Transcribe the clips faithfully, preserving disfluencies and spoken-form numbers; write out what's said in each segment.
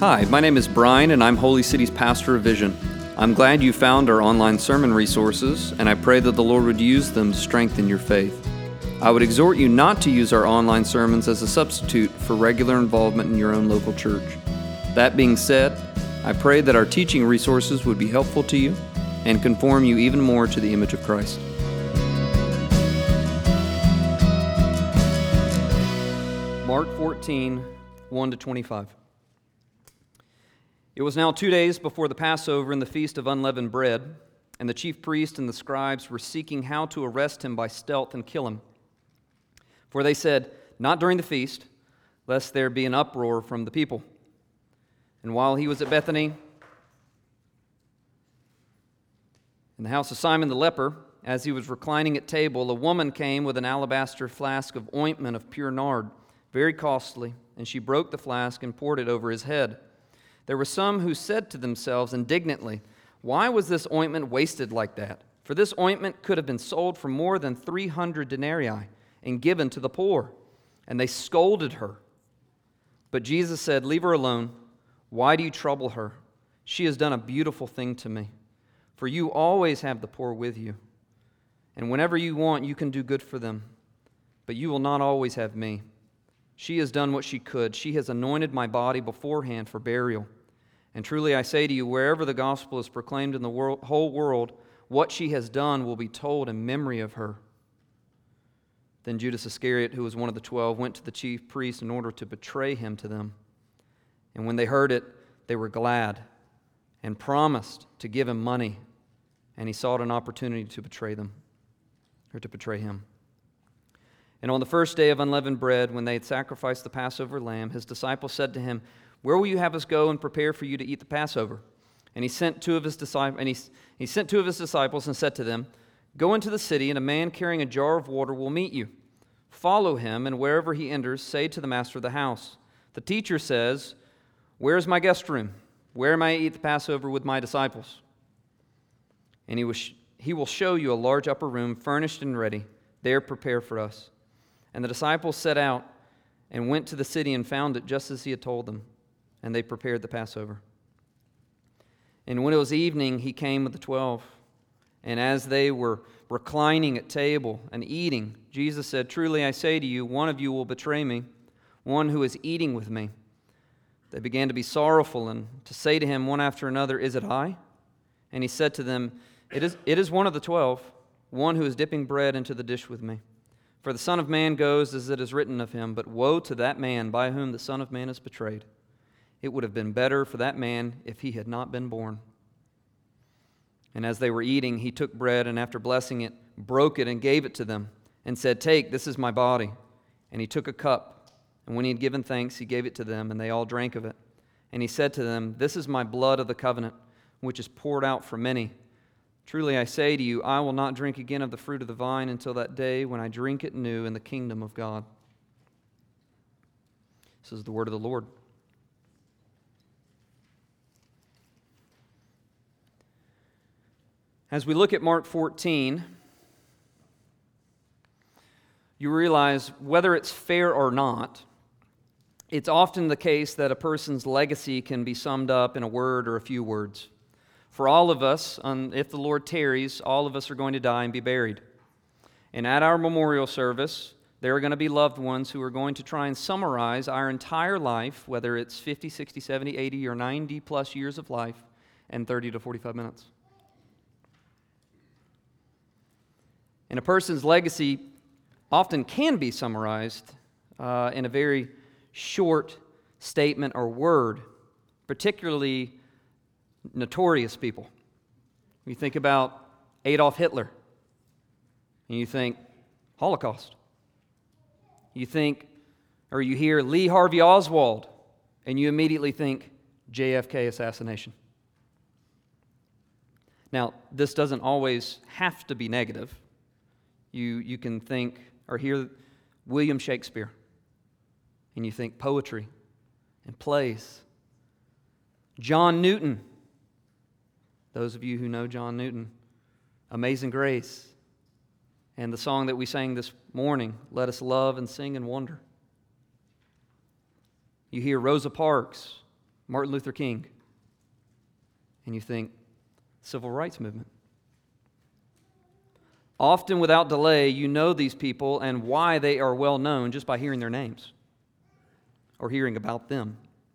Hi, my name is Brian, and I'm Holy City's pastor of Vision. I'm glad you found our online sermon resources, and I pray that the Lord would use them to strengthen your faith. I would exhort you not to use our online sermons as a substitute for regular involvement in your own local church. That being said, I pray that our teaching resources would be helpful to you and conform you even more to the image of Christ. Mark fourteen, one to twenty-five. It was now two days before the Passover and the Feast of Unleavened Bread, and the chief priests and the scribes were seeking how to arrest him by stealth and kill him. For they said, "Not during the feast, lest there be an uproar from the people." And while he was at Bethany, in the house of Simon the leper, as he was reclining at table, a woman came with an alabaster flask of ointment of pure nard, very costly, and she broke the flask and poured it over his head. There were some who said to themselves indignantly, "Why was this ointment wasted like that? For this ointment could have been sold for more than three hundred denarii and given to the poor." And they scolded her. But Jesus said, "Leave her alone. Why do you trouble her? She has done a beautiful thing to me. For you always have the poor with you, and whenever you want, you can do good for them. But you will not always have me. She has done what she could. She has anointed my body beforehand for burial. And truly I say to you, wherever the gospel is proclaimed in the world, whole world, what she has done will be told in memory of her." Then Judas Iscariot, who was one of the twelve, went to the chief priests in order to betray him to them. And when they heard it, they were glad and promised to give him money. And he sought an opportunity to betray them, or to betray him. And on the first day of unleavened bread, when they had sacrificed the Passover lamb, his disciples said to him, "Where will you have us go and prepare for you to eat the Passover?" And he sent two of his disciples, and he, he sent two of his disciples and said to them, "Go into the city, and a man carrying a jar of water will meet you. Follow him, and wherever he enters, say to the master of the house, 'The teacher says, where is my guest room? Where may I eat the Passover with my disciples?' And he will, sh- he will show you a large upper room, furnished and ready. There prepare for us." And the disciples set out and went to the city and found it just as he had told them. And they prepared the Passover. And when it was evening, he came with the twelve. And as they were reclining at table and eating, Jesus said, "Truly I say to you, one of you will betray me, one who is eating with me." They began to be sorrowful and to say to him one after another, "Is it I?" And he said to them, It is, it is one of the twelve, one who is dipping bread into the dish with me. For the Son of Man goes as it is written of him, but woe to that man by whom the Son of Man is betrayed. It would have been better for that man if he had not been born." And as they were eating, he took bread, and after blessing it, broke it and gave it to them, and said, "Take, this is my body." And he took a cup, and when he had given thanks, he gave it to them, and they all drank of it. And he said to them, "This is my blood of the covenant, which is poured out for many. Truly I say to you, I will not drink again of the fruit of the vine until that day when I drink it new in the kingdom of God." This is the word of the Lord. As we look at Mark fourteen, you realize whether it's fair or not, it's often the case that a person's legacy can be summed up in a word or a few words. For all of us, if the Lord tarries, all of us are going to die and be buried. And at our memorial service, there are going to be loved ones who are going to try and summarize our entire life, whether it's fifty, sixty, seventy, eighty, or ninety plus years of life, in thirty to forty-five minutes. And a person's legacy often can be summarized uh, in a very short statement or word, particularly notorious people. You think about Adolf Hitler, and you think Holocaust. You think, or you hear Lee Harvey Oswald, and you immediately think J F K assassination. Now, this doesn't always have to be negative. You, you can think or hear William Shakespeare, and you think poetry and plays. John Newton. Those of you who know John Newton, Amazing Grace, and the song that we sang this morning, Let Us Love and Sing and Wonder. You hear Rosa Parks, Martin Luther King. And you think, civil rights movement. Often without delay, you know these people and why they are well known just by hearing their names or hearing about them.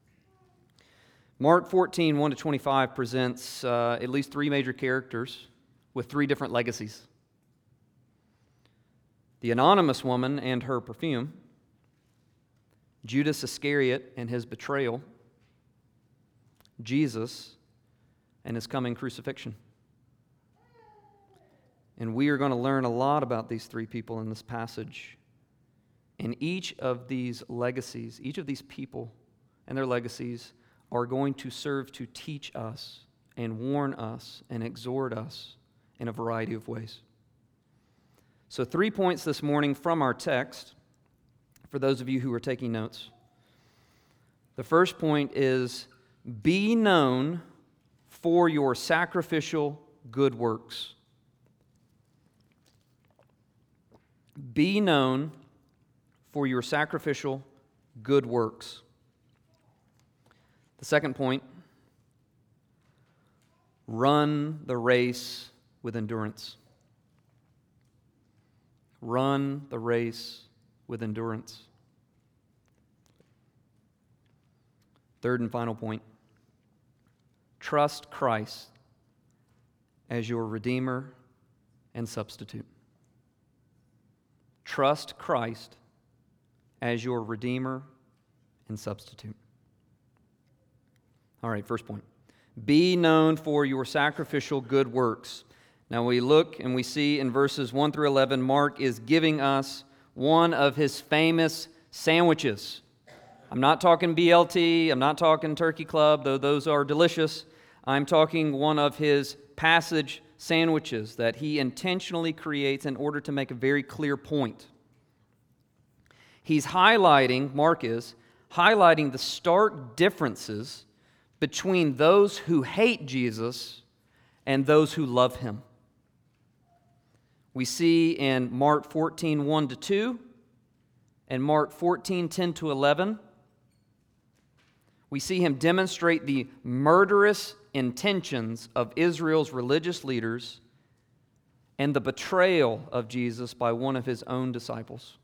Mark fourteen, one to twenty-five presents uh, at least three major characters with three different legacies. The anonymous woman and her perfume, Judas Iscariot and his betrayal, Jesus and his coming crucifixion. And we are going to learn a lot about these three people in this passage. And each of these legacies, each of these people and their legacies are going to serve to teach us and warn us and exhort us in a variety of ways. So three points this morning from our text, for those of you who are taking notes. The first point is, be known for your sacrificial good works. Be known for your sacrificial good works. The second point, run the race with endurance. Run the race with endurance. Third and final point, trust Christ as your Redeemer and substitute. Trust Christ as your Redeemer and substitute. All right, first point. Be known for your sacrificial good works. Now we look and we see in verses one through eleven, Mark is giving us one of his famous sandwiches. I'm not talking B L T, I'm not talking Turkey Club, though those are delicious. I'm talking one of his passage sandwiches that he intentionally creates in order to make a very clear point. He's highlighting, Mark is, highlighting the stark differences between those who hate Jesus and those who love him. We see in Mark fourteen, one to two, and Mark fourteen, ten to eleven, we see him demonstrate the murderous intentions of Israel's religious leaders and the betrayal of Jesus by one of his own disciples.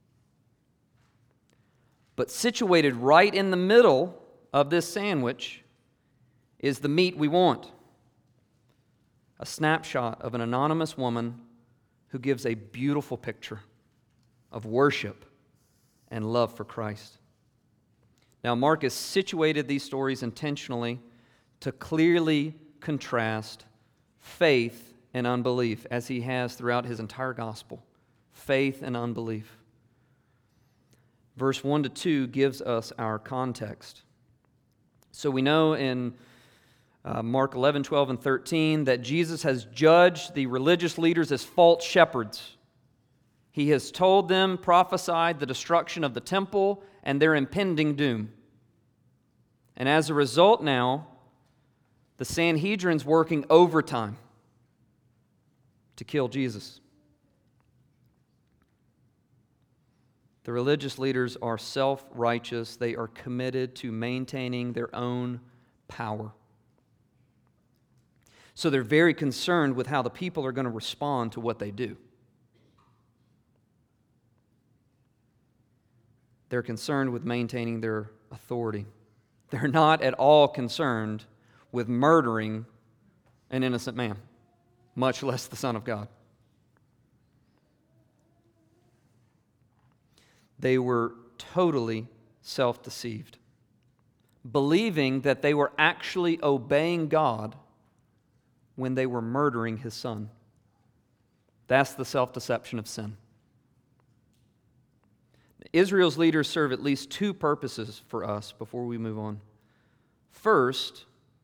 But situated right in the middle of this sandwich is the meat we want. A snapshot of an anonymous woman who gives a beautiful picture of worship and love for Christ. Now, Mark has situated these stories intentionally to clearly contrast faith and unbelief, as he has throughout his entire gospel. Faith and unbelief. Verse one to two gives us our context. So we know in uh, Mark eleven, twelve, and thirteen that Jesus has judged the religious leaders as false shepherds. He has told them, prophesied the destruction of the temple and their impending doom. And as a result now, the Sanhedrin's working overtime to kill Jesus. The religious leaders are self-righteous. They are committed to maintaining their own power. So they're very concerned with how the people are going to respond to what they do. They're concerned with maintaining their authority. They're not at all concerned with murdering an innocent man, much less the Son of God. They were totally self-deceived, believing that they were actually obeying God when they were murdering his Son. That's the self-deception of sin. Israel's leaders serve at least two purposes for us before we move on. First,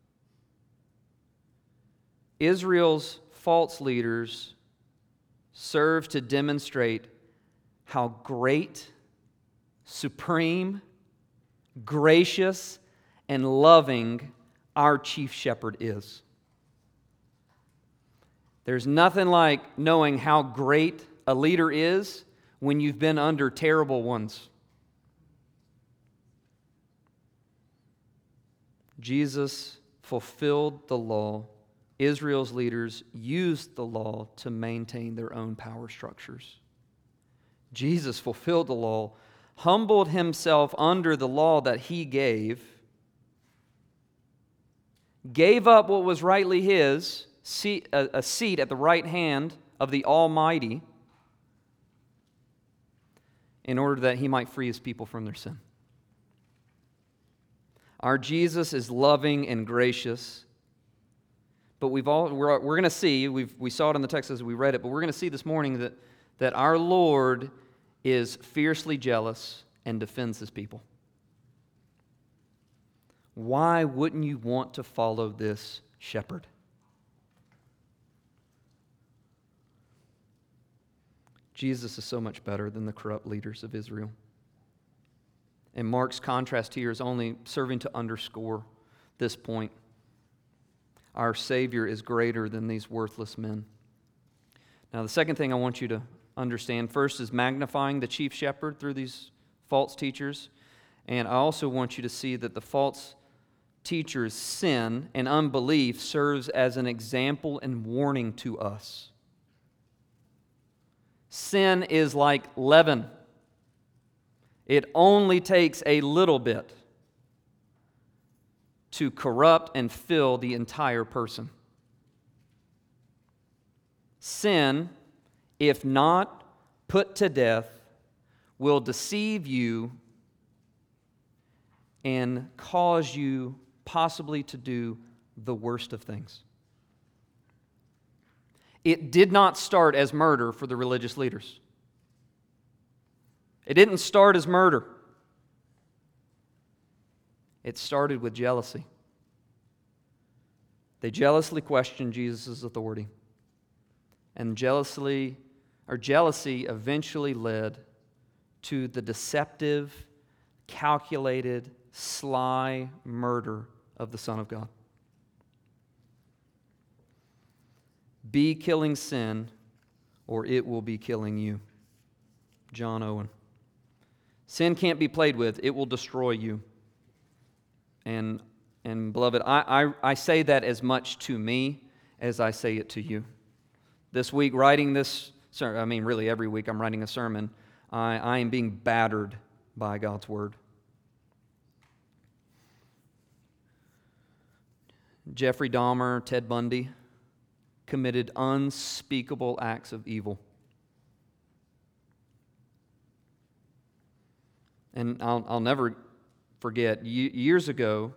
Israel's false leaders serve to demonstrate how great, supreme, gracious, and loving our chief shepherd is. There's nothing like knowing how great a leader is when you've been under terrible ones. Jesus fulfilled the law. Israel's leaders used the law to maintain their own power structures. Jesus fulfilled the law, humbled himself under the law that he gave, gave up what was rightly his, a seat at the right hand of the Almighty, in order that he might free his people from their sin. Our Jesus is loving and gracious, but we've all, we're, we're going to see, we've, we saw it in the text as we read it, but we're going to see this morning that, that our Lord is fiercely jealous and defends his people. Why wouldn't you want to follow this shepherd? Jesus is so much better than the corrupt leaders of Israel. And Mark's contrast here is only serving to underscore this point. Our Savior is greater than these worthless men. Now, the second thing I want you to understand first is magnifying the chief shepherd through these false teachers. And I also want you to see that the false teachers' sin and unbelief serves as an example and warning to us. Sin is like leaven. It only takes a little bit to corrupt and fill the entire person. Sin, if not put to death, will deceive you and cause you possibly to do the worst of things. It did not start as murder for the religious leaders. It didn't start as murder. It started with jealousy. They jealously questioned Jesus' authority. And jealously, or jealousy eventually led to the deceptive, calculated, sly murder of the Son of God. Be killing sin, or it will be killing you. John Owen. Sin can't be played with. It will destroy you. And, and beloved, I, I, I say that as much to me as I say it to you. This week, writing this sermon, I mean, really every week I'm writing a sermon, I, I am being battered by God's Word. Jeffrey Dahmer, Ted Bundy committed unspeakable acts of evil. And I'll, I'll never forget, years ago,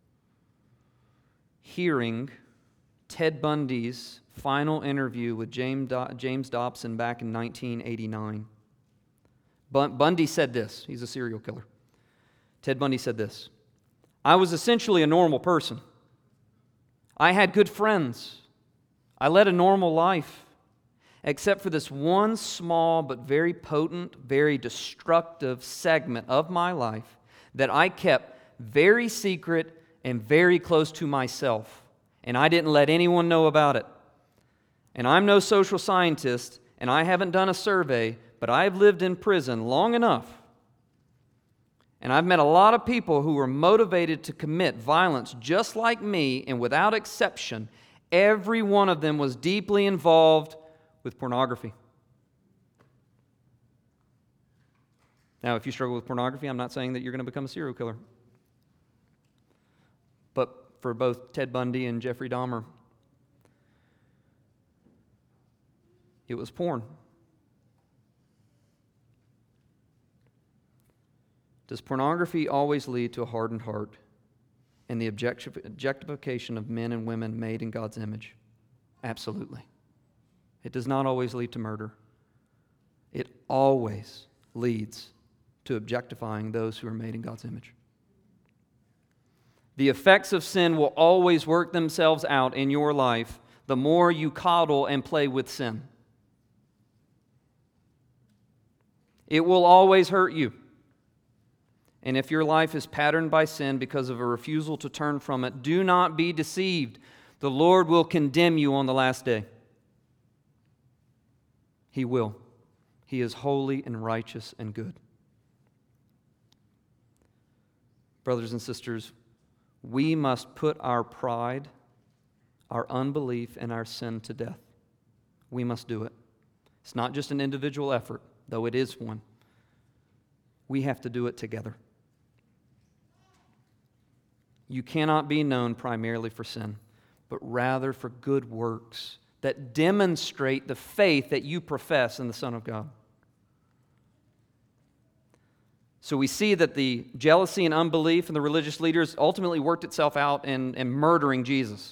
hearing Ted Bundy's final interview with James, Do- James Dobson back in nineteen eighty-nine. Bundy said this. He's a serial killer. Ted Bundy said this: "I was essentially a normal person. I had good friends. I led a normal life, except for this one small but very potent, very destructive segment of my life that I kept very secret and very close to myself, and I didn't let anyone know about it. And I'm no social scientist, and I haven't done a survey, but I've lived in prison long enough, and I've met a lot of people who were motivated to commit violence just like me, and without exception, every one of them was deeply involved with pornography." Now, if you struggle with pornography, I'm not saying that you're going to become a serial killer. But for both Ted Bundy and Jeffrey Dahmer, it was porn. Does pornography always lead to a hardened heart and the objectification of men and women made in God's image? Absolutely. It does not always lead to murder. It always leads to objectifying those who are made in God's image. The effects of sin will always work themselves out in your life the more you coddle and play with sin. It will always hurt you. And if your life is patterned by sin because of a refusal to turn from it, do not be deceived. The Lord will condemn you on the last day. He will. He is holy and righteous and good. Brothers and sisters, we must put our pride, our unbelief, and our sin to death. We must do it. It's not just an individual effort, though it is one. We have to do it together. You cannot be known primarily for sin, but rather for good works that demonstrate the faith that you profess in the Son of God. So we see that the jealousy and unbelief in the religious leaders ultimately worked itself out in, in murdering Jesus.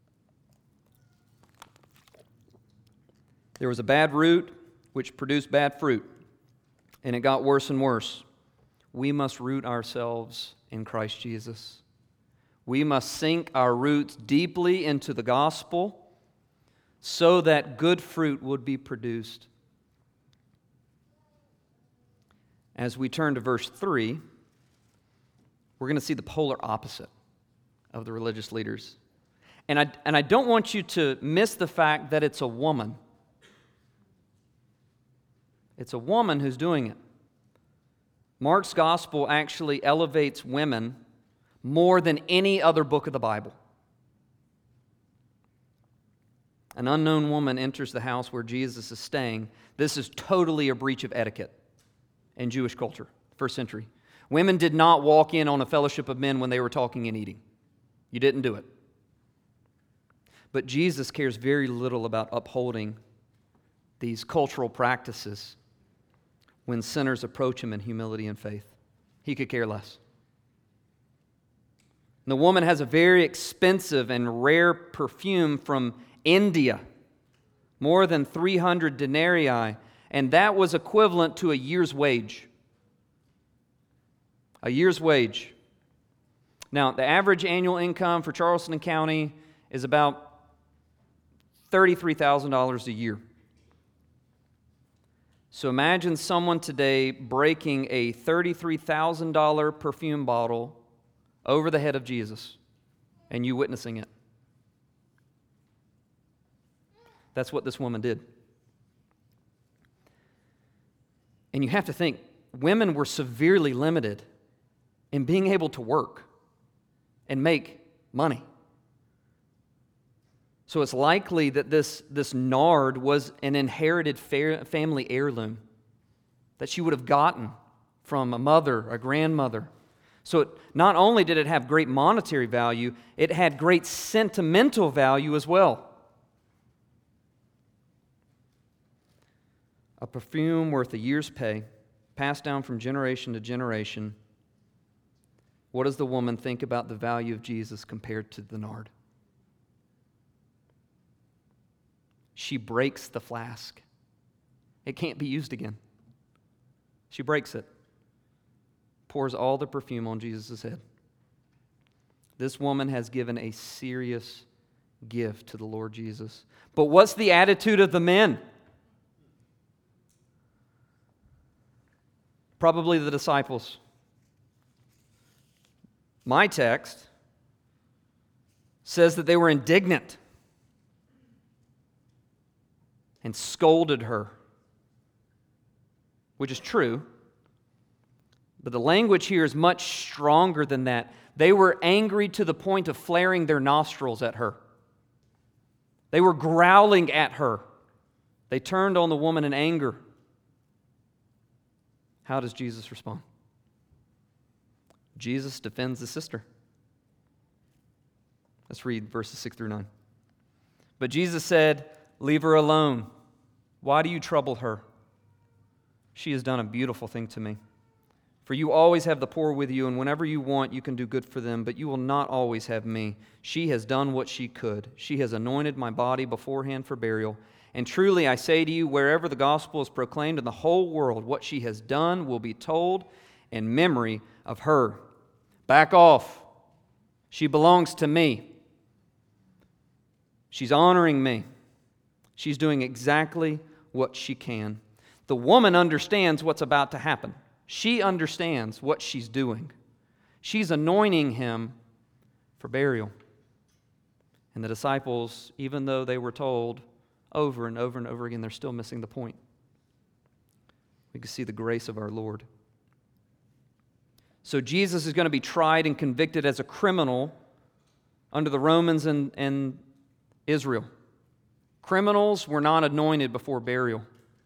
There was a bad root which produced bad fruit, and it got worse and worse. We must root ourselves in Christ Jesus. We must sink our roots deeply into the gospel so that good fruit would be produced. As we turn to verse three, we're going to see the polar opposite of the religious leaders. And I, and I don't want you to miss the fact that it's a woman. It's a woman who's doing it. Mark's gospel actually elevates women more than any other book of the Bible. An unknown woman enters the house where Jesus is staying. This is totally a breach of etiquette in Jewish culture, first century. Women did not walk in on a fellowship of men when they were talking and eating. You didn't do it. But Jesus cares very little about upholding these cultural practices when sinners approach him in humility and faith. He could care less. The woman has a very expensive and rare perfume from India, more than three hundred denarii, and that was equivalent to a year's wage. A year's wage. Now, the average annual income for Charleston County is about thirty-three thousand dollars a year. So imagine someone today breaking a thirty-three thousand dollars perfume bottle over the head of Jesus and you witnessing it. That's what this woman did. And you have to think, women were severely limited in being able to work and make money. So it's likely that this, this nard was an inherited fa- family heirloom that she would have gotten from a mother, a grandmother. So it, not only did it have great monetary value, it had great sentimental value as well. A perfume worth a year's pay, passed down from generation to generation. What does the woman think about the value of Jesus compared to the nard? She breaks the flask. It can't be used again. She breaks it. Pours all the perfume on Jesus' head. This woman has given a serious gift to the Lord Jesus. But what's the attitude of the men? Probably the disciples. My text says that they were indignant and scolded her, which is true. But the language here is much stronger than that. They were angry to the point of flaring their nostrils at her. They were growling at her. They turned on the woman in anger. How does Jesus respond? Jesus defends his sister. Let's read verses six through nine. But Jesus said, "Leave her alone. Why do you trouble her? She has done a beautiful thing to me. For you always have the poor with you, and whenever you want, you can do good for them, but you will not always have me. She has done what she could. She has anointed my body beforehand for burial. And truly I say to you, wherever the gospel is proclaimed in the whole world, what she has done will be told in memory of her. Back off. She belongs to me. She's honoring me. She's doing exactly what she can." The woman understands what's about to happen. She understands what she's doing. She's anointing him for burial. And the disciples, even though they were told over and over and over again, they're still missing the point. We can see the grace of our Lord. So Jesus is going to be tried and convicted as a criminal under the Romans and, and Israel. Criminals were not anointed before burial.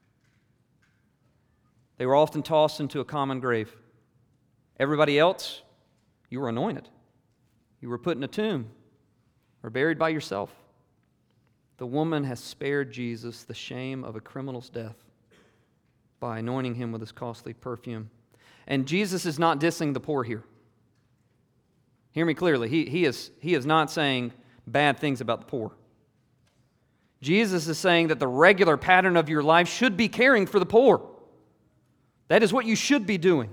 They were often tossed into a common grave. Everybody else, you were anointed. You were put in a tomb or buried by yourself. The woman has spared Jesus the shame of a criminal's death by anointing him with his costly perfume. And Jesus is not dissing the poor here. Hear me clearly. He, he, is, he is not saying bad things about the poor. Jesus is saying that the regular pattern of your life should be caring for the poor. That is what you should be doing.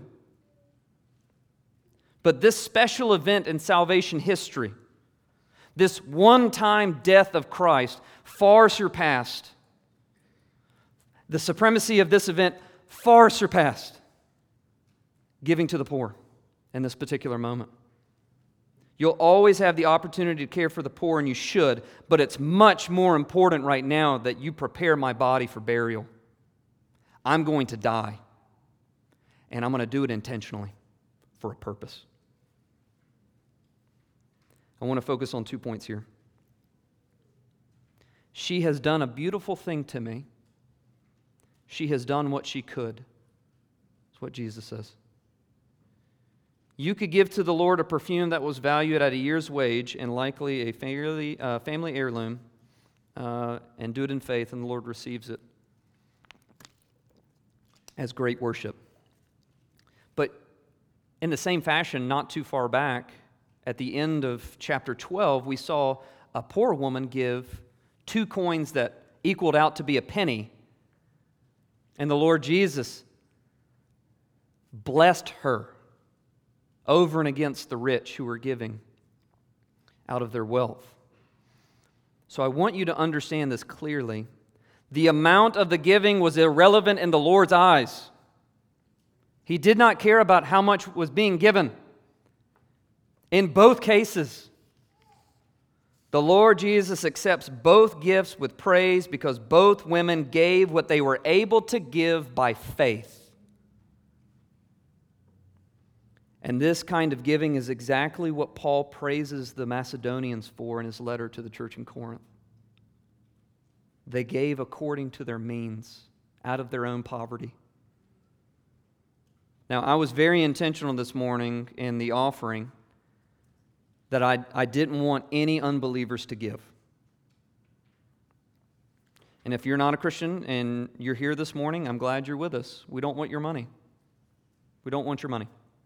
But this special event in salvation history, this one-time death of Christ, far surpassed. The supremacy of this event far surpassed giving to the poor in this particular moment. You'll always have the opportunity to care for the poor, and you should, but it's much more important right now that you prepare my body for burial. I'm going to die, and I'm going to do it intentionally for a purpose. I want to focus on two points here. She has done a beautiful thing to me. She has done what she could. That's what Jesus says. You could give to the Lord a perfume that was valued at a year's wage and likely a family, uh, family heirloom, uh, and do it in faith, and the Lord receives it as great worship. But in the same fashion, not too far back, at the end of chapter twelve, we saw a poor woman give two coins that equaled out to be a penny, and the Lord Jesus blessed her over and against the rich who were giving out of their wealth. So I want you to understand this clearly. The amount of the giving was irrelevant in the Lord's eyes. He did not care about how much was being given. In both cases, the Lord Jesus accepts both gifts with praise because both women gave what they were able to give by faith. And this kind of giving is exactly what Paul praises the Macedonians for in his letter to the church in Corinth. They gave according to their means, out of their own poverty. Now, I was very intentional this morning in the offering that I, I didn't want any unbelievers to give. And if you're not a Christian and you're here this morning, I'm glad you're with us. We don't want your money. We don't want your money.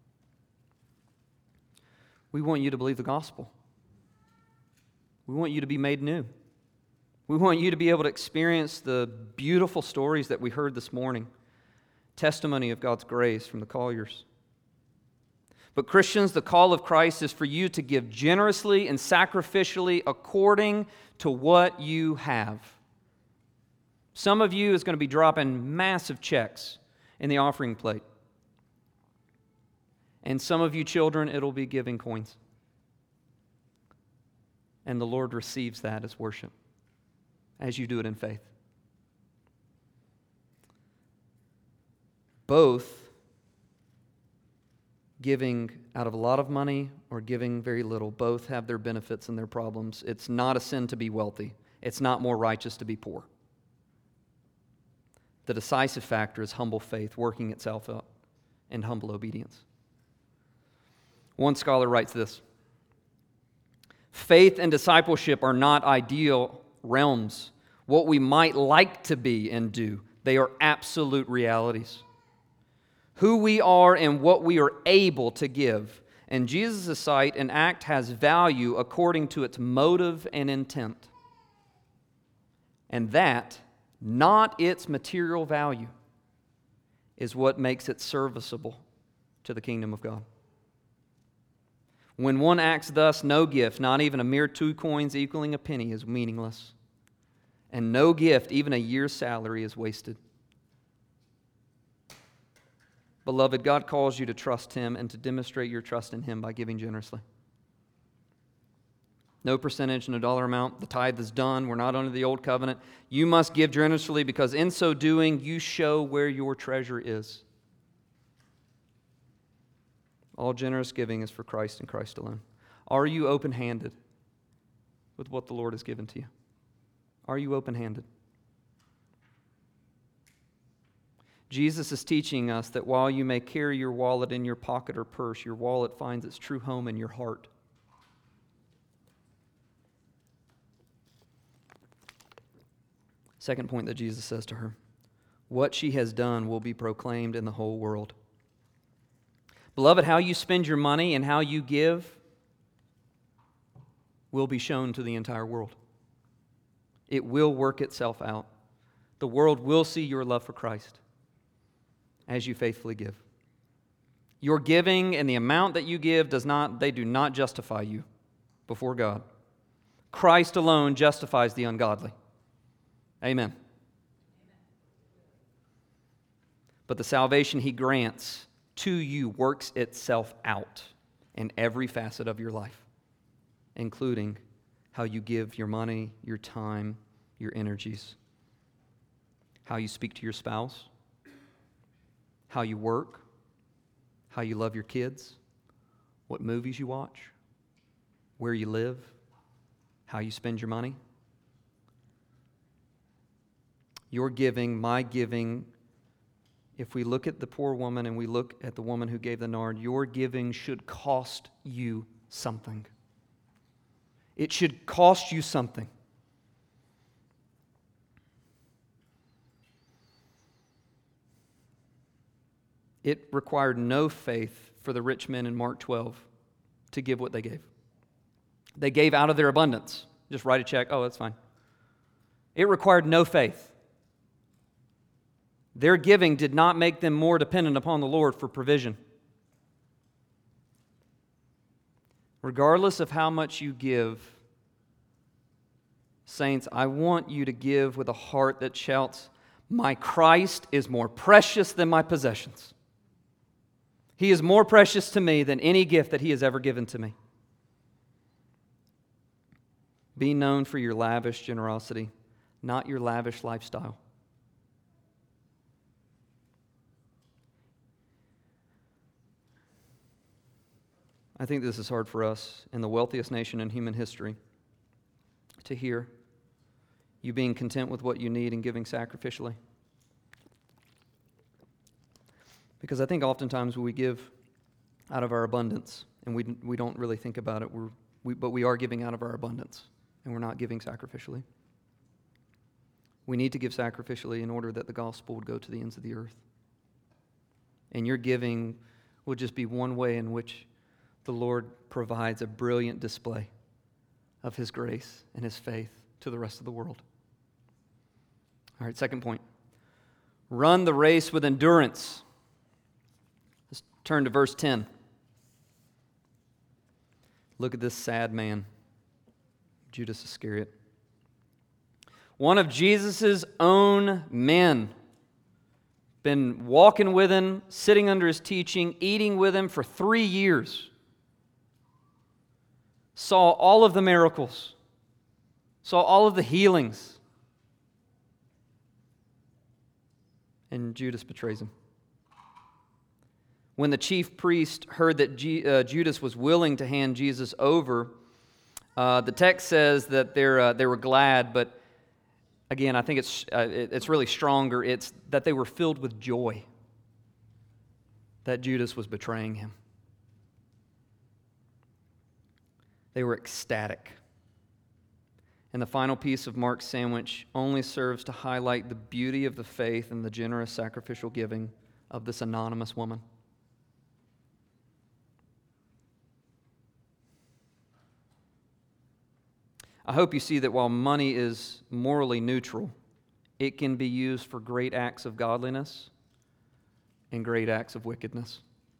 We want you to believe the gospel. We want you to be made new. We want you to be able to experience the beautiful stories that we heard this morning. Testimony of God's grace from the Colliers. But Christians, the call of Christ is for you to give generously and sacrificially according to what you have. Some of you is going to be dropping massive checks in the offering plate. And some of you children, it'll be giving coins. And the Lord receives that as worship, as you do it in faith. Both giving out of a lot of money or giving very little, both have their benefits and their problems. It's not a sin to be wealthy. It's not more righteous to be poor. The decisive factor is humble faith working itself up in humble obedience. One scholar writes this: faith and discipleship are not ideal realms, what we might like to be and do. They are absolute realities. Who we are and what we are able to give. In Jesus' sight, an act has value according to its motive and intent. And that, not its material value, is what makes it serviceable to the kingdom of God. When one acts thus, no gift, not even a mere two coins equaling a penny, is meaningless. And no gift, even a year's salary, is wasted. Beloved, God calls you to trust Him and to demonstrate your trust in Him by giving generously. No percentage, no dollar amount. The tithe is done. We're not under the old covenant. You must give generously because in so doing, you show where your treasure is. All generous giving is for Christ and Christ alone. Are you open-handed with what the Lord has given to you? Are you open-handed? Jesus is teaching us that while you may carry your wallet in your pocket or purse, your wallet finds its true home in your heart. Second point that Jesus says to her, what she has done will be proclaimed in the whole world. Beloved, how you spend your money and how you give will be shown to the entire world. It will work itself out. The world will see your love for Christ as you faithfully give. Your giving and the amount that you give does not, they do not justify you before God. Christ alone justifies the ungodly. Amen. But the salvation He grants to you works itself out in every facet of your life, including how you give your money, your time, your energies, how you speak to your spouse, how you work, how you love your kids, what movies you watch, where you live, how you spend your money. Your giving, my giving, if we look at the poor woman and we look at the woman who gave the nard, your giving should cost you something. It should cost you something. It required no faith for the rich men in Mark twelve to give what they gave. They gave out of their abundance. Just write a check. Oh, that's fine. It required no faith. Their giving did not make them more dependent upon the Lord for provision. Regardless of how much you give, saints, I want you to give with a heart that shouts, "My Christ is more precious than my possessions. He is more precious to me than any gift that He has ever given to me." Be known for your lavish generosity, not your lavish lifestyle. I think this is hard for us in the wealthiest nation in human history to hear. You being content with what you need and giving sacrificially. Because I think oftentimes when we give out of our abundance, and we we don't really think about it, we're, we, but we are giving out of our abundance, and we're not giving sacrificially. We need to give sacrificially in order that the gospel would go to the ends of the earth. And your giving will just be one way in which the Lord provides a brilliant display of His grace and His faith to the rest of the world. All right, second point. Run the race with endurance. Let's turn to verse ten. Look at this sad man, Judas Iscariot. One of Jesus' own men. Been walking with Him, sitting under His teaching, eating with Him for three years. Saw all of the miracles, saw all of the healings, and Judas betrays Him. When the chief priest heard that G, uh, Judas was willing to hand Jesus over, uh, the text says that they're, uh, they were glad, but again, I think it's, uh, it, it's really stronger. It's that they were filled with joy that Judas was betraying Him. They were ecstatic. And the final piece of Mark's sandwich only serves to highlight the beauty of the faith and the generous sacrificial giving of this anonymous woman. I hope you see that while money is morally neutral, it can be used for great acts of godliness and great acts of wickedness.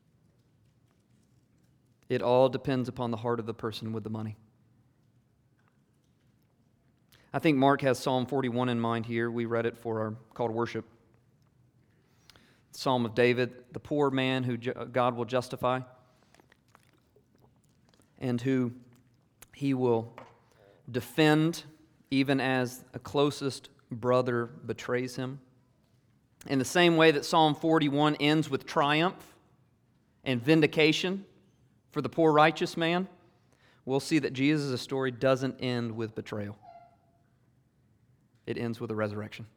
It all depends upon the heart of the person with the money. I think Mark has Psalm forty-one in mind here. We read it for our call to worship. Psalm of David, the poor man who God will justify and who He will defend even as a closest brother betrays him. In the same way that Psalm forty-one ends with triumph and vindication for the poor righteous man, we'll see that Jesus' story doesn't end with betrayal. It ends with a resurrection.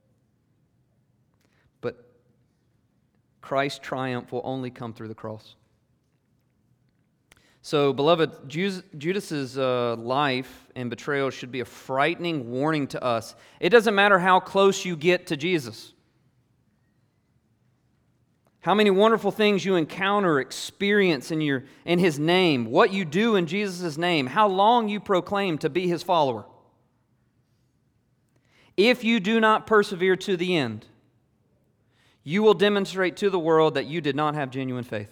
But Christ's triumph will only come through the cross. So, beloved, Judas's uh, life and betrayal should be a frightening warning to us. It doesn't matter how close you get to Jesus, how many wonderful things you encounter, experience in your in His name, what you do in Jesus' name, how long you proclaim to be His follower. If you do not persevere to the end, you will demonstrate to the world that you did not have genuine faith.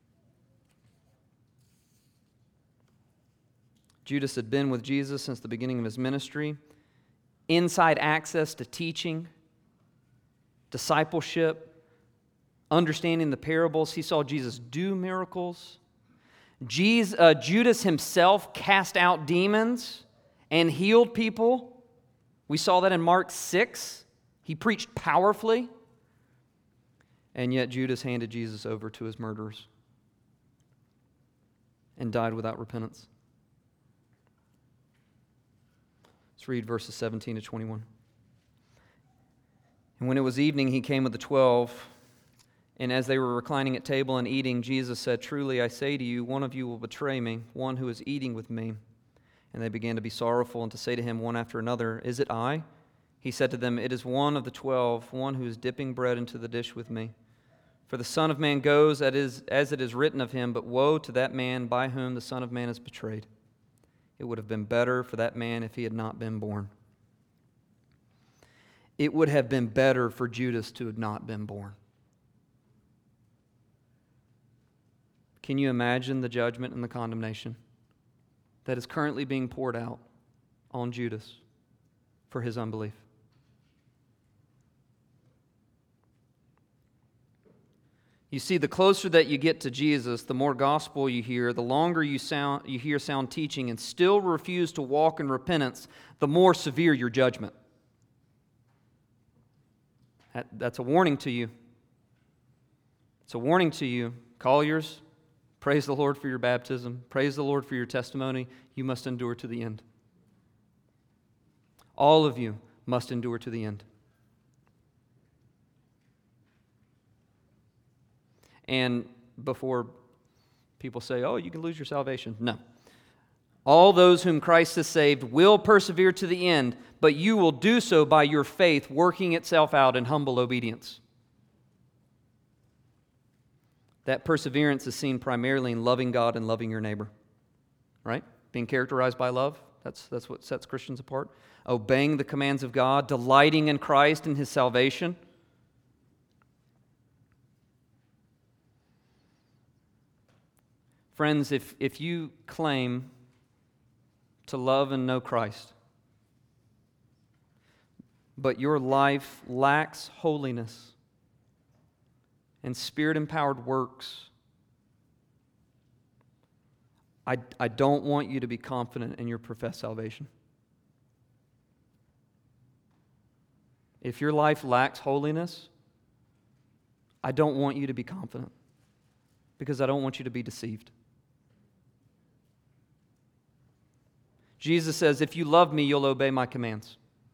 Judas had been with Jesus since the beginning of his ministry. Inside access to teaching, discipleship, understanding the parables. He saw Jesus do miracles. Jesus, uh, Judas himself cast out demons and healed people. We saw that in Mark six. He preached powerfully. And yet Judas handed Jesus over to his murderers and died without repentance. Let's read verses seventeen to twenty-one. And when it was evening, he came with the twelve. And as they were reclining at table and eating, Jesus said, "Truly I say to you, one of you will betray me, one who is eating with me." And they began to be sorrowful and to say to him one after another, "Is it I?" He said to them, "It is one of the twelve, one who is dipping bread into the dish with me. For the Son of Man goes as it is written of him, but woe to that man by whom the Son of Man is betrayed. It would have been better for that man if he had not been born." It would have been better for Judas to have not been born. Can you imagine the judgment and the condemnation that is currently being poured out on Judas for his unbelief? You see, the closer that you get to Jesus, the more gospel you hear, the longer you sound you hear sound teaching and still refuse to walk in repentance, the more severe your judgment. That, that's a warning to you. It's a warning to you. Colliers, praise the Lord for your baptism. Praise the Lord for your testimony. You must endure to the end. All of you must endure to the end. And before people say, "Oh, you can lose your salvation." No. All those whom Christ has saved will persevere to the end, but you will do so by your faith working itself out in humble obedience. That perseverance is seen primarily in loving God and loving your neighbor. Right? Being characterized by love. That's, that's what sets Christians apart. Obeying the commands of God, delighting in Christ and His salvation. Friends, if, if you claim to love and know Christ, but your life lacks holiness and Spirit-empowered works, I, I don't want you to be confident in your professed salvation. If your life lacks holiness, I don't want you to be confident because I don't want you to be deceived. Jesus says, "If you love me, you'll obey my commands."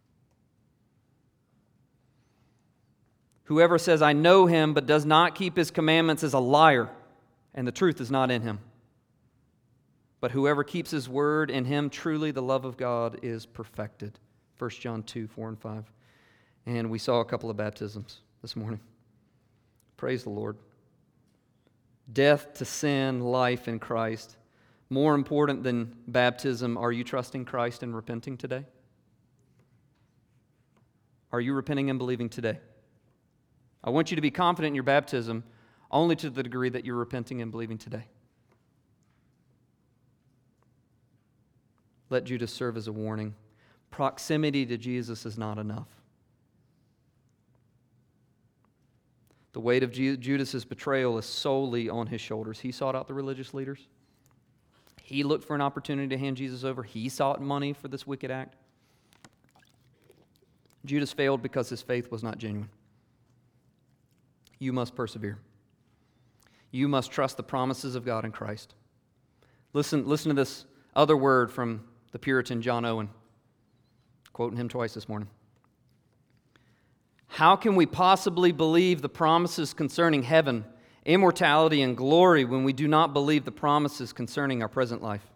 Whoever says, "I know him," but does not keep his commandments is a liar, and the truth is not in him. But whoever keeps his word, in him truly the love of God is perfected. First John two, four and five. And we saw a couple of baptisms this morning. Praise the Lord. Death to sin, life in Christ. More important than baptism, are you trusting Christ and repenting today? Are you repenting and believing today? I want you to be confident in your baptism only to the degree that you're repenting and believing today. Let Judas serve as a warning. Proximity to Jesus is not enough. The weight of Judas's betrayal is solely on his shoulders. He sought out the religious leaders. He looked for an opportunity to hand Jesus over. He sought money for this wicked act. Judas failed because his faith was not genuine. You must persevere. You must trust the promises of God in Christ. Listen, listen to this other word from the Puritan John Owen, quoting him twice this morning. How can we possibly believe the promises concerning heaven, immortality, and glory when we do not believe the promises concerning our present life?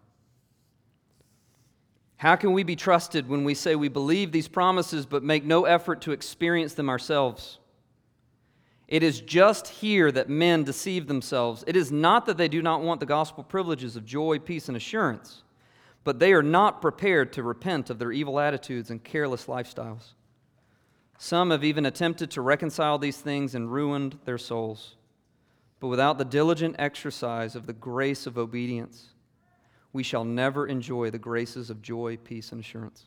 How can we be trusted when we say we believe these promises but make no effort to experience them ourselves? It is just here that men deceive themselves. It is not that they do not want the gospel privileges of joy, peace, and assurance, but they are not prepared to repent of their evil attitudes and careless lifestyles. Some have even attempted to reconcile these things and ruined their souls. But without the diligent exercise of the grace of obedience, we shall never enjoy the graces of joy, peace, and assurance.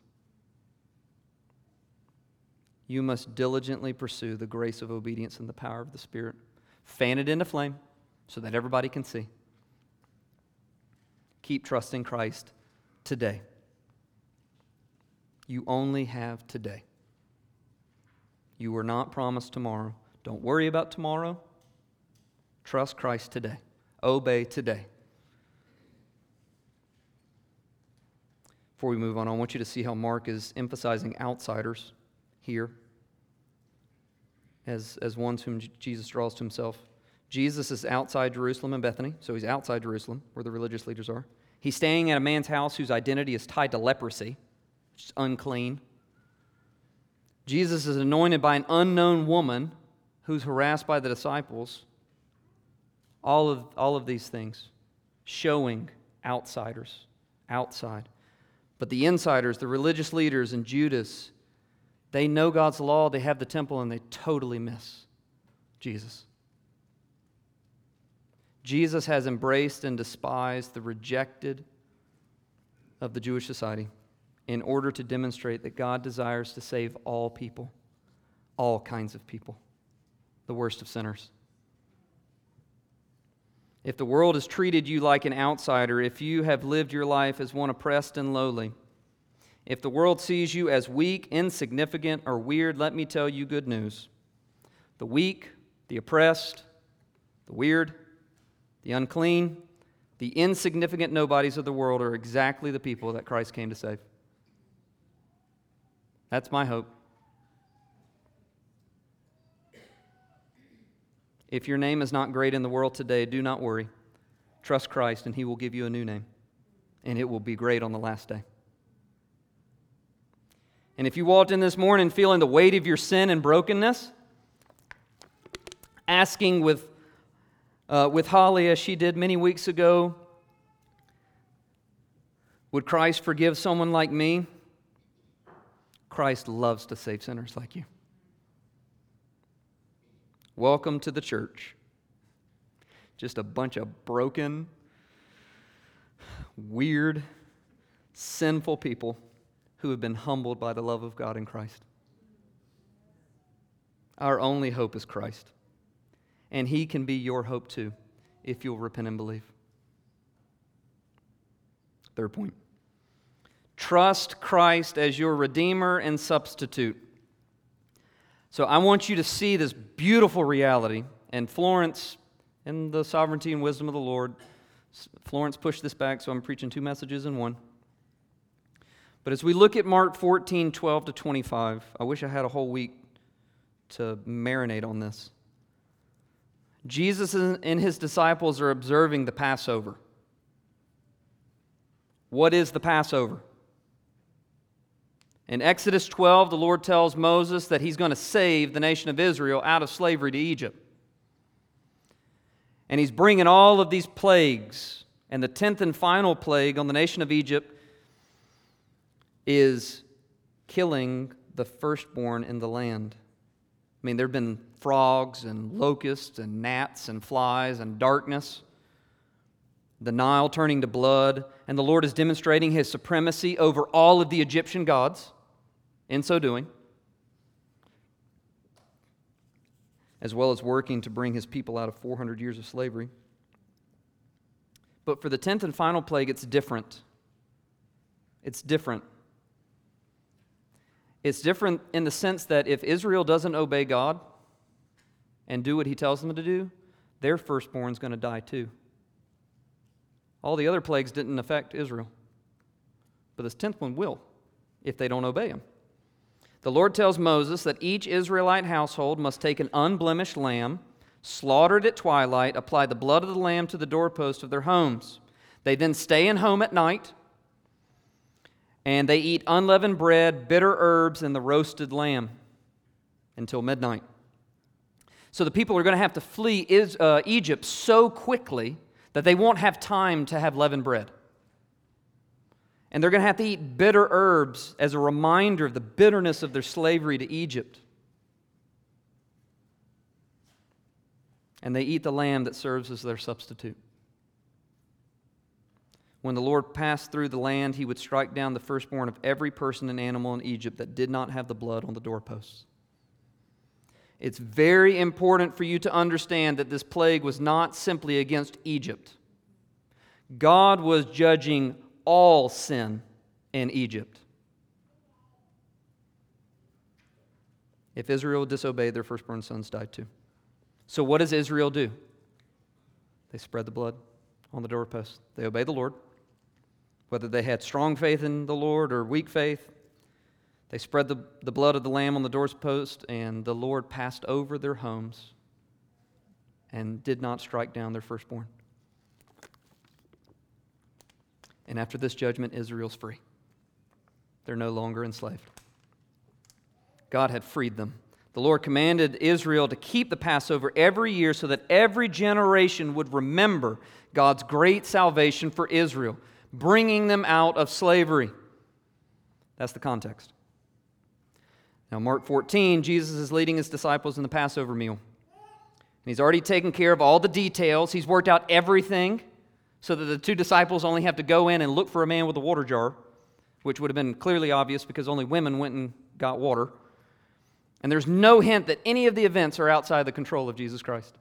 You must diligently pursue the grace of obedience and the power of the Spirit. Fan it into flame so that everybody can see. Keep trusting Christ today. You only have today. You were not promised tomorrow. Don't worry about tomorrow. Trust Christ today. Obey today. Before we move on, I want you to see how Mark is emphasizing outsiders here as, as ones whom Jesus draws to himself. Jesus is outside Jerusalem and Bethany, so he's outside Jerusalem, where the religious leaders are. He's staying at a man's house whose identity is tied to leprosy, which is unclean. Jesus is anointed by an unknown woman who's harassed by the disciples. All of, all of these things showing outsiders, outside. But the insiders, the religious leaders and Judas, they know God's law, they have the temple, and they totally miss Jesus. Jesus has embraced and despised the rejected of the Jewish society in order to demonstrate that God desires to save all people, all kinds of people, the worst of sinners. If the world has treated you like an outsider, if you have lived your life as one oppressed and lowly, if the world sees you as weak, insignificant, or weird, let me tell you good news. The weak, the oppressed, the weird, the unclean, the insignificant nobodies of the world are exactly the people that Christ came to save. That's my hope. If your name is not great in the world today, do not worry. Trust Christ and He will give you a new name, and it will be great on the last day. And if you walked in this morning feeling the weight of your sin and brokenness, asking with, uh, with Holly, as she did many weeks ago, would Christ forgive someone like me? Christ loves to save sinners like you. Welcome to the church. Just a bunch of broken, weird, sinful people who have been humbled by the love of God in Christ. Our only hope is Christ. And He can be your hope too, if you'll repent and believe. Third point. Trust Christ as your Redeemer and substitute. So I want you to see this beautiful reality. And Florence, in the sovereignty and wisdom of the Lord, Florence pushed this back, so I'm preaching two messages in one. But as we look at Mark fourteen, twelve to twenty-five, I wish I had a whole week to marinate on this. Jesus and His disciples are observing the Passover. What is the Passover? In Exodus twelve, the Lord tells Moses that He's going to save the nation of Israel out of slavery to Egypt. And He's bringing all of these plagues. And the tenth and final plague on the nation of Egypt is killing the firstborn in the land. I mean, there have been frogs and locusts and gnats and flies and darkness. The Nile turning to blood, and the Lord is demonstrating His supremacy over all of the Egyptian gods in so doing, as well as working to bring His people out of four hundred years of slavery. But for the tenth and final plague, it's different. It's different. It's different in the sense that if Israel doesn't obey God and do what He tells them to do, their firstborn's going to die too. All the other plagues didn't affect Israel, but this tenth one will if they don't obey him. The Lord tells Moses that each Israelite household must take an unblemished lamb, slaughter it at twilight, apply the blood of the lamb to the doorpost of their homes. They then stay in home at night, and they eat unleavened bread, bitter herbs, and the roasted lamb until midnight. So the people are going to have to flee is, uh, Egypt so quickly that they won't have time to have leavened bread. And they're going to have to eat bitter herbs as a reminder of the bitterness of their slavery to Egypt. And they eat the lamb that serves as their substitute. When the Lord passed through the land, he would strike down the firstborn of every person and animal in Egypt that did not have the blood on the doorposts. It's very important for you to understand that this plague was not simply against Egypt. God was judging all sin in Egypt. If Israel disobeyed, their firstborn sons died too. So what does Israel do? They spread the blood on the doorpost. They obey the Lord. Whether they had strong faith in the Lord or weak faith, they spread the, the blood of the lamb on the doorpost, and the Lord passed over their homes and did not strike down their firstborn. And after this judgment, Israel's free. They're no longer enslaved. God had freed them. The Lord commanded Israel to keep the Passover every year so that every generation would remember God's great salvation for Israel, bringing them out of slavery. That's the context. Now, Mark fourteen, Jesus is leading his disciples in the Passover meal. And he's already taken care of all the details. He's worked out everything so that the two disciples only have to go in and look for a man with a water jar, which would have been clearly obvious because only women went and got water. And there's no hint that any of the events are outside the control of Jesus Christ.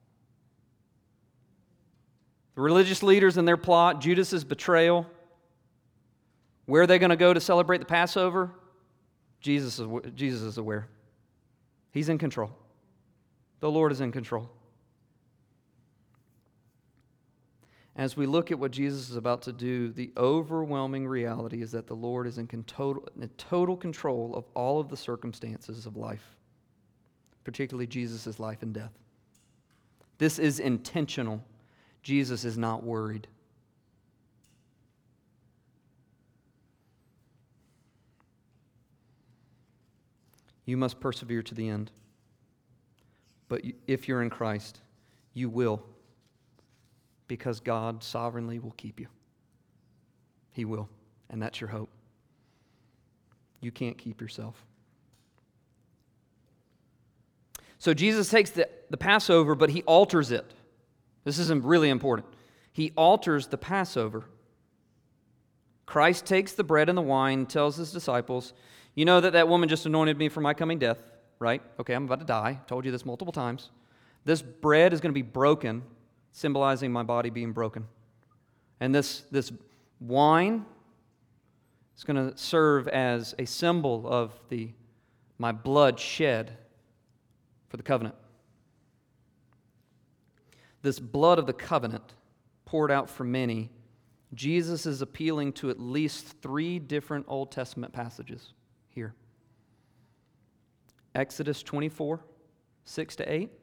The religious leaders and their plot, Judas's betrayal, where are they going to go to celebrate the Passover? Jesus is, Jesus is aware. He's in control. The Lord is in control. As we look at what Jesus is about to do, the overwhelming reality is that the Lord is in total, in total control of all of the circumstances of life, particularly Jesus' life and death. This is intentional. Jesus is not worried. You must persevere to the end. But if you're in Christ, you will, because God sovereignly will keep you. He will, and that's your hope. You can't keep yourself. So Jesus takes the, the Passover, but he alters it. This is really important. He alters the Passover. Christ takes the bread and the wine and tells his disciples, you know that that woman just anointed me for my coming death, right? Okay, I'm about to die. I told you this multiple times. This bread is going to be broken, symbolizing my body being broken. And this, this wine is going to serve as a symbol of the my blood shed for the covenant. This blood of the covenant poured out for many. Jesus is appealing to at least three different Old Testament passages here. Exodus twenty-four, six to eight.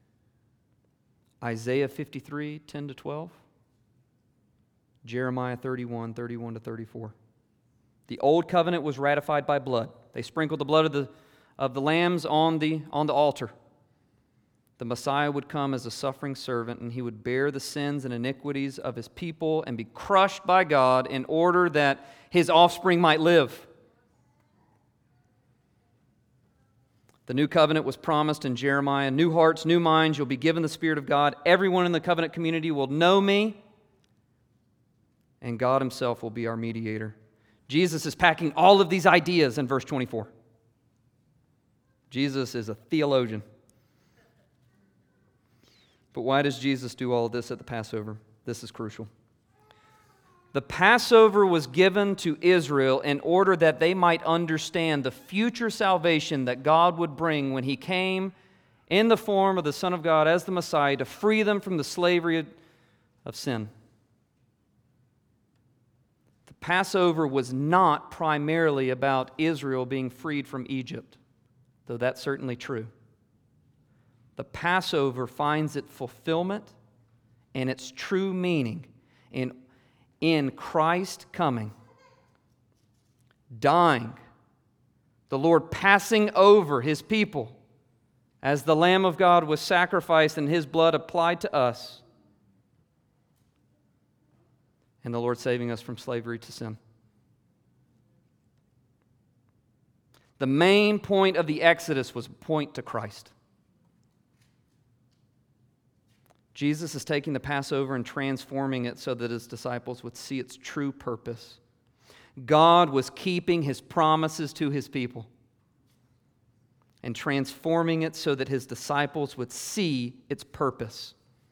Isaiah fifty-three, ten to twelve. Jeremiah thirty-one, thirty-one to thirty-four. The old covenant was ratified by blood. They sprinkled the blood of the, of the lambs on the, on the altar. The Messiah would come as a suffering servant, and he would bear the sins and iniquities of his people and be crushed by God in order that his offspring might live. The new covenant was promised in Jeremiah. New hearts, new minds, you'll be given the Spirit of God. Everyone in the covenant community will know me, and God himself will be our mediator. Jesus is packing all of these ideas in verse twenty-four. Jesus is a theologian. But why does Jesus do all of this at the Passover? This is crucial. The Passover was given to Israel in order that they might understand the future salvation that God would bring when he came in the form of the Son of God as the Messiah to free them from the slavery of sin. The Passover was not primarily about Israel being freed from Egypt, though that's certainly true. The Passover finds its fulfillment and its true meaning in, in Christ coming, dying, the Lord passing over His people as the Lamb of God was sacrificed and His blood applied to us, and the Lord saving us from slavery to sin. The main point of the Exodus was point to Christ. Jesus is taking the Passover and transforming it so that His disciples would see its true purpose. God was keeping His promises to His people and transforming it so that His disciples would see its purpose.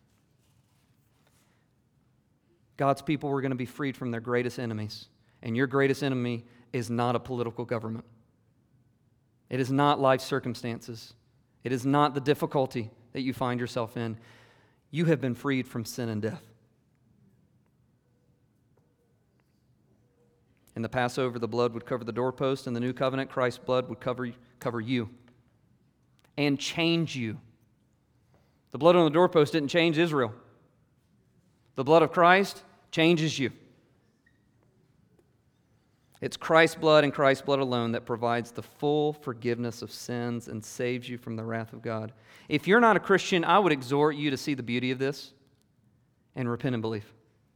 God's people were going to be freed from their greatest enemies, and your greatest enemy is not a political government. It is not life circumstances. It is not the difficulty that you find yourself in. You have been freed from sin and death. In the Passover, the blood would cover the doorpost. In the new covenant, Christ's blood would cover, cover you and change you. The blood on the doorpost didn't change Israel. The blood of Christ changes you. It's Christ's blood and Christ's blood alone that provides the full forgiveness of sins and saves you from the wrath of God. If you're not a Christian, I would exhort you to see the beauty of this and repent and believe.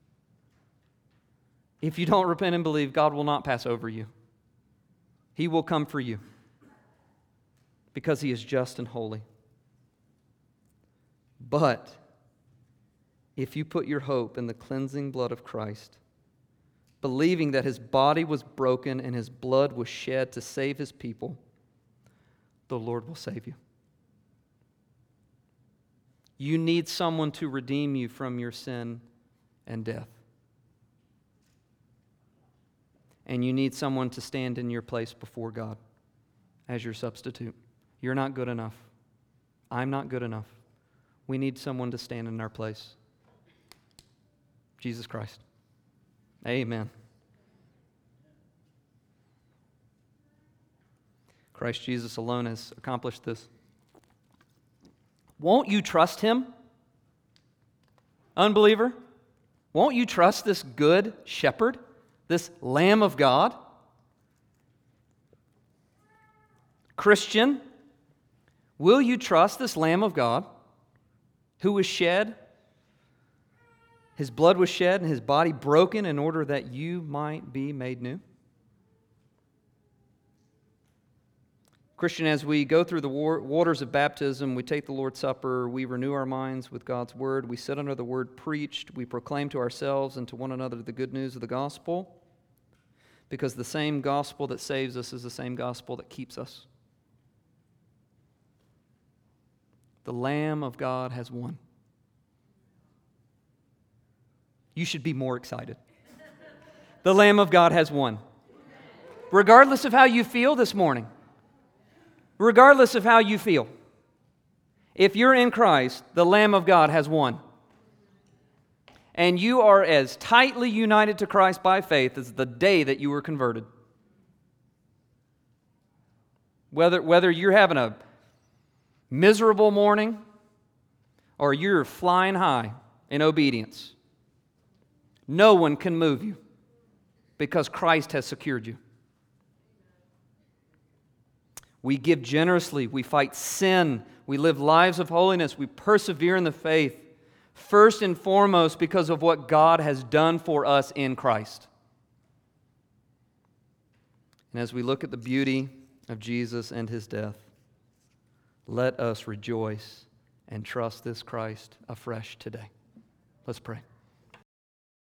If you don't repent and believe, God will not pass over you. He will come for you because He is just and holy. But if you put your hope in the cleansing blood of Christ, believing that His body was broken and His blood was shed to save His people, the Lord will save you. You need someone to redeem you from your sin and death. And you need someone to stand in your place before God as your substitute. You're not good enough. I'm not good enough. We need someone to stand in our place. Jesus Christ. Amen. Christ Jesus alone has accomplished this. Won't you trust Him? Unbeliever, won't you trust this good shepherd, this Lamb of God? Christian, will you trust this Lamb of God who was shed? His blood was shed and His body broken in order that you might be made new. Christian, as we go through the waters of baptism, we take the Lord's Supper, we renew our minds with God's Word, we sit under the Word preached, we proclaim to ourselves and to one another the good news of the gospel, because the same gospel that saves us is the same gospel that keeps us. The Lamb of God has won. You should be more excited. The Lamb of God has won. Regardless of how you feel this morning, regardless of how you feel, if you're in Christ, the Lamb of God has won. And you are as tightly united to Christ by faith as the day that you were converted. Whether, whether you're having a miserable morning or you're flying high in obedience, no one can move you because Christ has secured you. We give generously, we fight sin, we live lives of holiness, we persevere in the faith, first and foremost because of what God has done for us in Christ. And as we look at the beauty of Jesus and His death, let us rejoice and trust this Christ afresh today. Let's pray.